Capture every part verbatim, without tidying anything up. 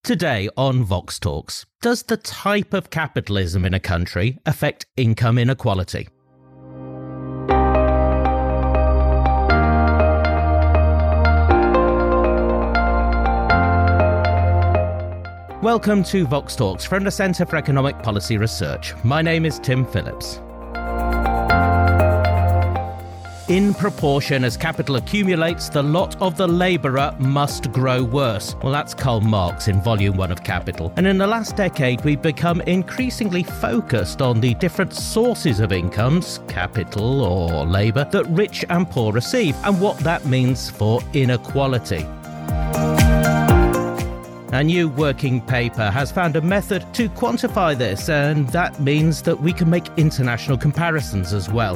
Today on Vox Talks, does the type of capitalism in a country affect income inequality? Welcome to Vox Talks from the Centre for Economic Policy Research. My name is Tim Phillips. In proportion as capital accumulates, the lot of the labourer must grow worse. Well, that's Karl Marx in Volume one of Capital. And in the last decade, we've become increasingly focused on the different sources of incomes, capital or labour, that rich and poor receive, and what that means for inequality. A new working paper has found a method to quantify this, and that means that we can make international comparisons as well.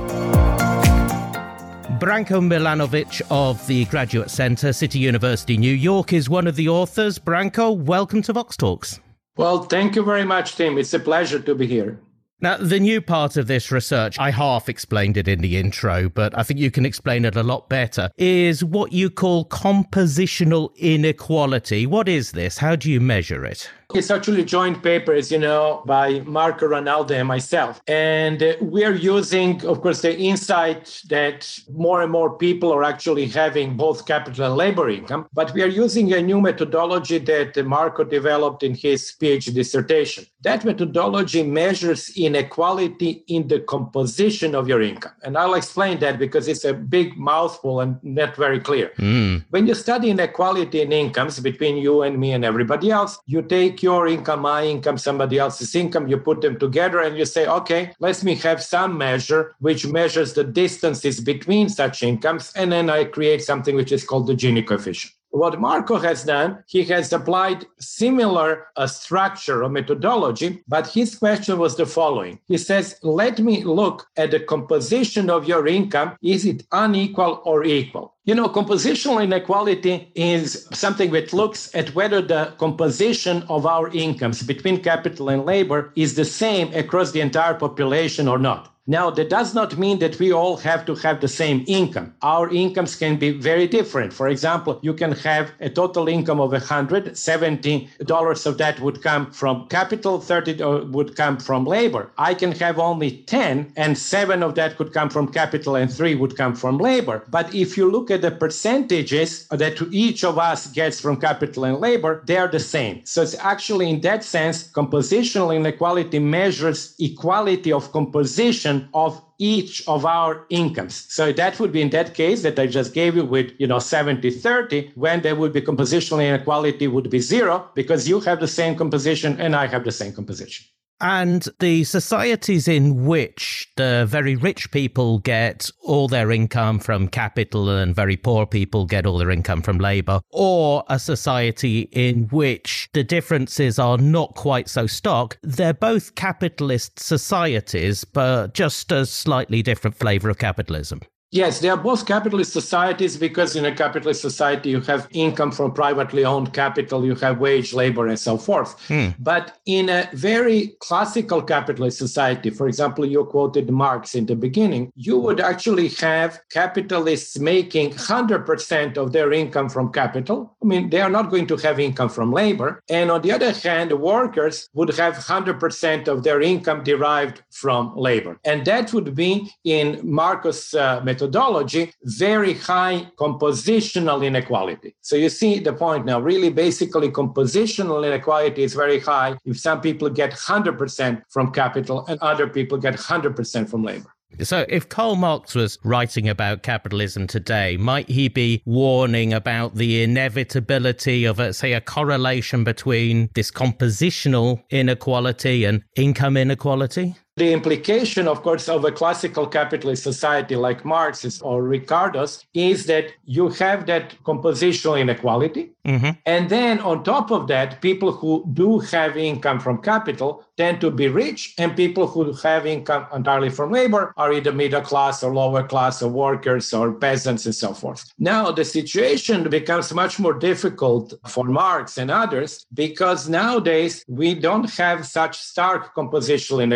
Branko Milanovic of the Graduate Centre, City University, New York, is one of the authors. Branko, welcome to Vox Talks. Well, thank you very much, Tim. It's a pleasure to be here. Now, the new part of this research, I half explained it in the intro, but I think you can explain it a lot better, is what you call compositional inequality. What is this? How do you measure it? It's actually a joint paper, as you know, by Marco Ranaldi and myself. And uh, we're using, of course, the insight that more and more people are actually having both capital and labor income. But we are using a new methodology that Marco developed in his PhD dissertation. That methodology measures inequality in the composition of your income. And I'll explain that because it's a big mouthful and not very clear. Mm. When you study inequality in incomes between you and me and everybody else, you take your income, my income, somebody else's income, you put them together and you say, okay, let me have some measure which measures the distances between such incomes. And then I create something which is called the Gini coefficient. What Marco has done, he has applied similar uh, structure or methodology, but his question was the following. He says, let me look at the composition of your income. Is it unequal or equal? You know, compositional inequality is something that looks at whether the composition of our incomes between capital and labor is the same across the entire population or not. Now, that does not mean that we all have to have the same income. Our incomes can be very different. For example, you can have a total income of one hundred, seventy dollars of that would come from capital, thirty dollars would come from labor. I can have only ten, and seven of that could come from capital and three would come from labor. But if you look at the percentages that each of us gets from capital and labor, they are the same. So it's actually, in that sense, compositional inequality measures equality of composition of each of our incomes. So that would be in that case that I just gave you with, you know, seventy thirty, when there would be compositional inequality would be zero because you have the same composition and I have the same composition. And the societies in which the very rich people get all their income from capital and very poor people get all their income from labour, or a society in which the differences are not quite so stark, they're both capitalist societies, but just a slightly different flavour of capitalism. Yes, they are both capitalist societies because in a capitalist society, you have income from privately owned capital, you have wage labor and so forth. Hmm. But in a very classical capitalist society, for example, you quoted Marx in the beginning, you would actually have capitalists making one hundred percent of their income from capital. I mean, they are not going to have income from labor. And on the other hand, workers would have one hundred percent of their income derived from labor. And that would be in Marcos' uh, methodology. Methodology, very high compositional inequality. So you see the point now, really basically compositional inequality is very high if some people get one hundred percent from capital and other people get one hundred percent from labor. So if Karl Marx was writing about capitalism today, might he be warning about the inevitability of, a, say, a correlation between this compositional inequality and income inequality? The implication, of course, of a classical capitalist society like Marx's or Ricardo's is that you have that compositional inequality. Mm-hmm. And then on top of that, people who do have income from capital tend to be rich, and people who have income entirely from labor are either middle class or lower class or workers or peasants and so forth. Now, the situation becomes much more difficult for Marx and others because nowadays we don't have such stark compositional inequality.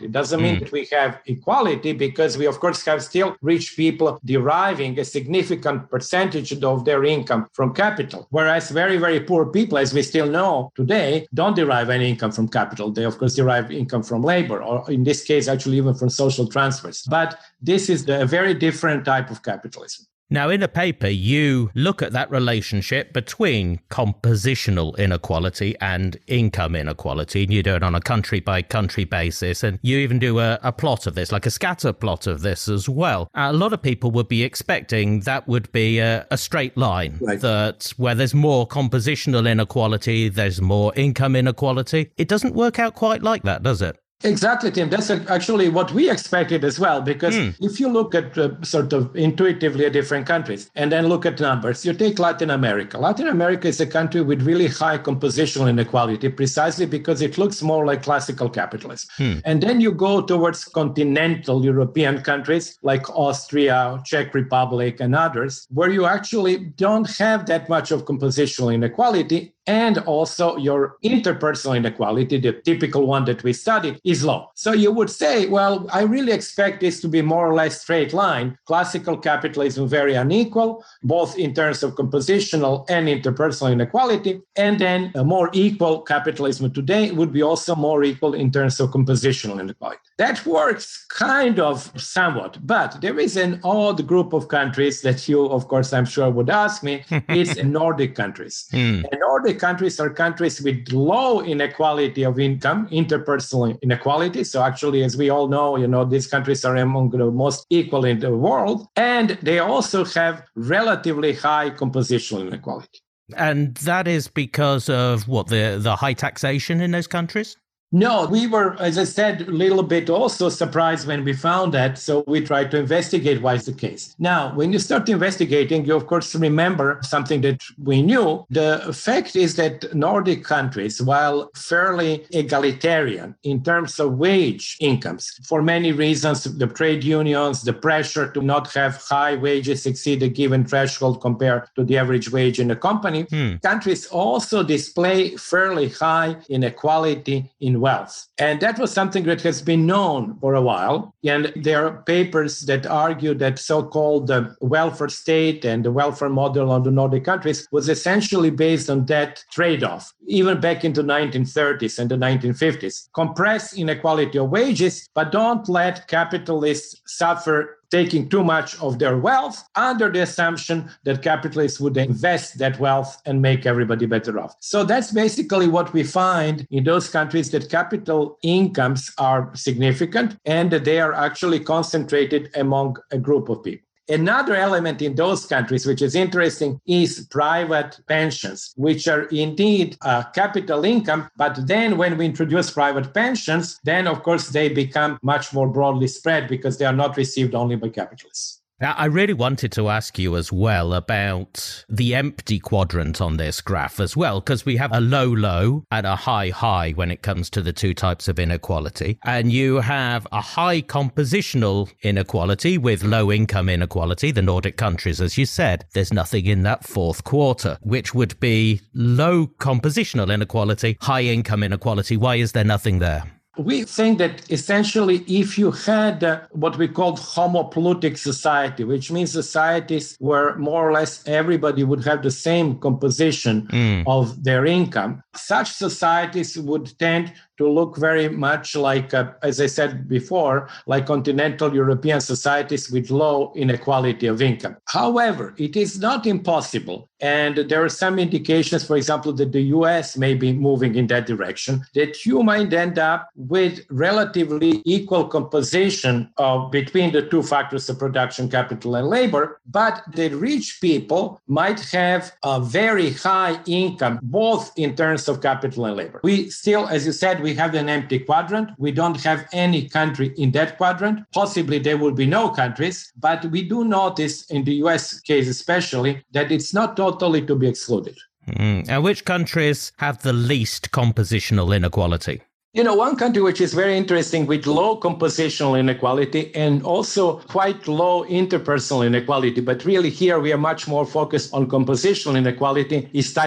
inequality. Doesn't mean Mm. that we have equality, because we, of course, have still rich people deriving a significant percentage of their income from capital, whereas very, very poor people, as we still know today, don't derive any income from capital. They, of course, derive income from labor, or in this case, actually even from social transfers. But this is the, a very different type of capitalism. Now, in a paper, you look at that relationship between compositional inequality and income inequality, and you do it on a country-by-country basis, and you even do a, a plot of this, like a scatter plot of this as well. A lot of people would be expecting that would be a, a straight line, right, that where there's more compositional inequality, there's more income inequality. It doesn't work out quite like that, does it? Exactly, Tim. That's actually what we expected as well, because mm. if you look at uh, sort of intuitively at different countries and then look at numbers, you take Latin America. Latin America is a country with really high compositional inequality, precisely because it looks more like classical capitalism. Mm. And then you go towards continental European countries like Austria, Czech Republic, and others, where you actually don't have that much of compositional inequality. And also your interpersonal inequality, the typical one that we studied, is low. So you would say, well, I really expect this to be more or less straight line. Classical capitalism, very unequal, both in terms of compositional and interpersonal inequality. And then a more equal capitalism today would be also more equal in terms of compositional inequality. That works kind of somewhat, but there is an odd group of countries that you, of course, I'm sure would ask me. It's Nordic countries. Mm. And Nordic countries are countries with low inequality of income, interpersonal inequality. So actually, as we all know, you know, these countries are among the most equal in the world. And they also have relatively high compositional inequality. And that is because of what, the, the high taxation in those countries? No, we were, as I said, a little bit also surprised when we found that. So we tried to investigate why is the case. Now, when you start investigating, you, of course, remember something that we knew. The fact is that Nordic countries, while fairly egalitarian in terms of wage incomes, for many reasons, the trade unions, the pressure to not have high wages exceed a given threshold compared to the average wage in a company, hmm. countries also display fairly high inequality in wealth. And that was something that has been known for a while. And there are papers that argue that so-called uh, welfare state and the welfare model of the Nordic countries was essentially based on that trade-off, even back into the nineteen thirties and the nineteen fifties. Compress inequality of wages, but don't let capitalists suffer taking too much of their wealth under the assumption that capitalists would invest that wealth and make everybody better off. So that's basically what we find in those countries, that capital incomes are significant and that they are actually concentrated among a group of people. Another element in those countries, which is interesting, is private pensions, which are indeed a capital income. But then when we introduce private pensions, then, of course, they become much more broadly spread because they are not received only by capitalists. Now, I really wanted to ask you as well about the empty quadrant on this graph as well, because we have a low low and a high high when it comes to the two types of inequality. And you have a high compositional inequality with low income inequality, the Nordic countries, as you said. There's nothing in that fourth quarter, which would be low compositional inequality, high income inequality. Why is there nothing there? We think that essentially if you had uh, what we called homopolutic society, which means societies where more or less everybody would have the same composition mm. of their income, such societies would tend to look very much like, uh, as I said before, like continental European societies with low inequality of income. However, it is not impossible, and there are some indications, for example, that the U S may be moving in that direction, that you might end up with relatively equal composition of between the two factors of production, capital and labor, but the rich people might have a very high income, both in terms of capital and labor. We still, as you said, we have an empty quadrant. We don't have any country in that quadrant. Possibly there will be no countries, but we do notice in the U S case especially that it's not totally to be excluded. Mm. And which countries have the least compositional inequality? You know, one country which is very interesting with low compositional inequality and also quite low interpersonal inequality, but really here we are much more focused on compositional inequality, is Taiwan.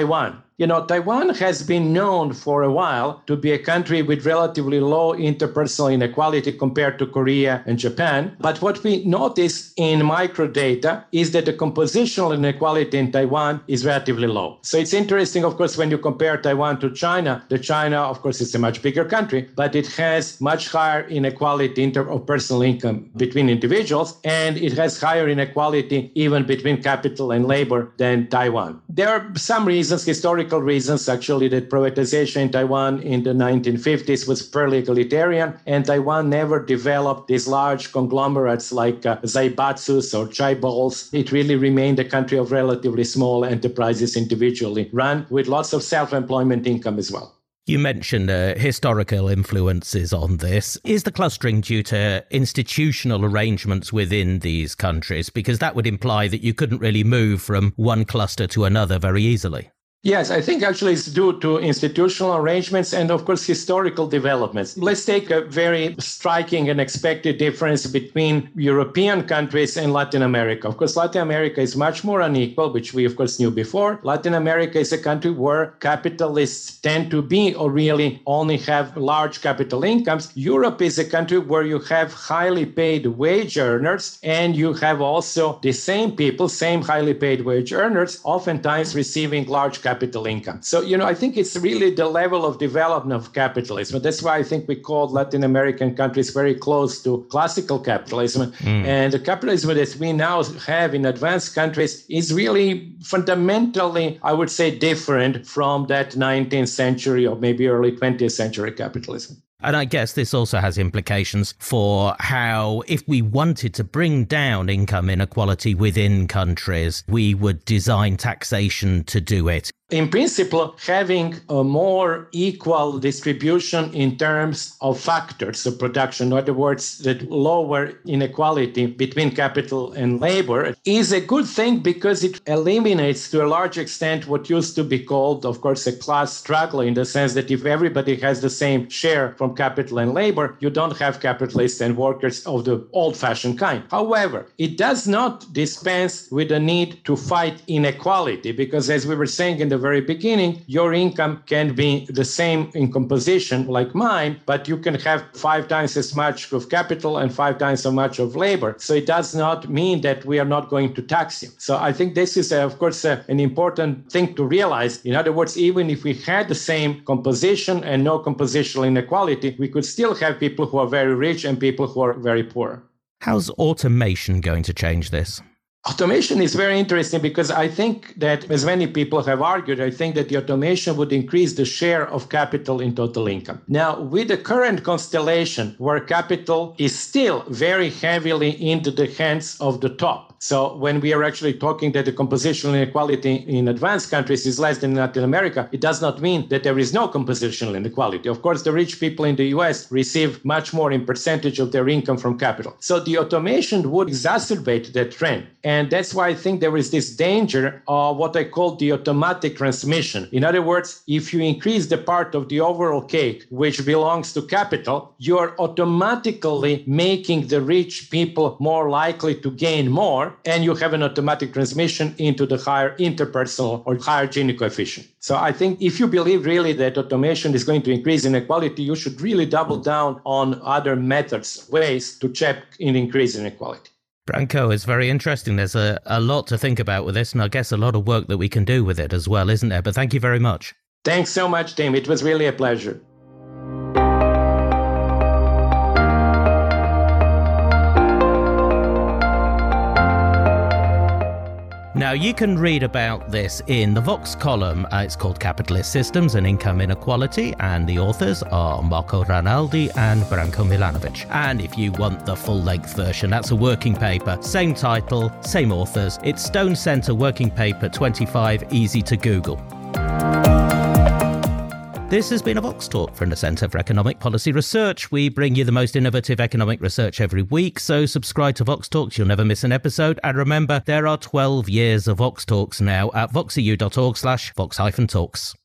You know, Taiwan has been known for a while to be a country with relatively low interpersonal inequality compared to Korea and Japan. But what we notice in microdata is that the compositional inequality in Taiwan is relatively low. So it's interesting, of course, when you compare Taiwan to China, the China, of course, is a much bigger country, but it has much higher inequality in terms of personal income between individuals, and it has higher inequality even between capital and labor than Taiwan. There are some reasons, historical reasons, actually, that privatization in Taiwan in the nineteen fifties was fairly egalitarian, and Taiwan never developed these large conglomerates like uh, Zaibatsus or Chaebols. It really remained a country of relatively small enterprises individually run with lots of self-employment income as well. You mentioned uh, historical influences on this. Is the clustering due to institutional arrangements within these countries? Because that would imply that you couldn't really move from one cluster to another very easily. Yes, I think actually it's due to institutional arrangements and, of course, historical developments. Let's take a very striking and expected difference between European countries and Latin America. Of course, Latin America is much more unequal, which we, of course, knew before. Latin America is a country where capitalists tend to be or really only have large capital incomes. Europe is a country where you have highly paid wage earners, and you have also the same people, same highly paid wage earners, oftentimes receiving large capital capital income. So, you know, I think it's really the level of development of capitalism. That's why I think we call Latin American countries very close to classical capitalism. Mm. And the capitalism that we now have in advanced countries is really fundamentally, I would say, different from that nineteenth century or maybe early twentieth century capitalism. And I guess this also has implications for how, if we wanted to bring down income inequality within countries, we would design taxation to do it. In principle, having a more equal distribution in terms of factors of production, in other words, that lower inequality between capital and labor, is a good thing because it eliminates to a large extent what used to be called, of course, a class struggle, in the sense that if everybody has the same share from capital and labor, you don't have capitalists and workers of the old-fashioned kind. However, it does not dispense with the need to fight inequality, because as we were saying in the very beginning, your income can be the same in composition like mine, but you can have five times as much of capital and five times so much of labor. So it does not mean that we are not going to tax you. So I think this is, uh, of course, uh, an important thing to realize. In other words, even if we had the same composition and no compositional inequality, we could still have people who are very rich and people who are very poor. How's automation going to change this? Automation is very interesting because I think that, as many people have argued, I think that the automation would increase the share of capital in total income. Now, with the current constellation where capital is still very heavily into the hands of the top, so when we are actually talking that the compositional inequality in advanced countries is less than in Latin America, it does not mean that there is no compositional inequality. Of course, the rich people in the U S receive much more in percentage of their income from capital. So the automation would exacerbate that trend. And that's why I think there is this danger of what I call the automatic transmission. In other words, if you increase the part of the overall cake which belongs to capital, you're automatically making the rich people more likely to gain more, and you have an automatic transmission into the higher interpersonal or higher Gini coefficient. So I think if you believe really that automation is going to increase inequality, you should really double down on other methods, ways to check in increase inequality. Branko, it's very interesting. There's a, a lot to think about with this, and I guess a lot of work that we can do with it as well, isn't there? But thank you very much. Thanks so much, Tim. It was really a pleasure. Now, you can read about this in the Vox column. Uh, it's called Capitalist Systems and Income Inequality, and the authors are Marco Ranaldi and Branko Milanovic. And if you want the full-length version, that's a working paper. Same title, same authors. It's Stone Center Working Paper twenty-five, easy to Google. This has been a Vox Talk from the Centre for Economic Policy Research. We bring you the most innovative economic research every week, so subscribe to Vox Talks. You'll never miss an episode. And remember, there are twelve years of Vox Talks now at voxeu dot org slash vox hyphen talks.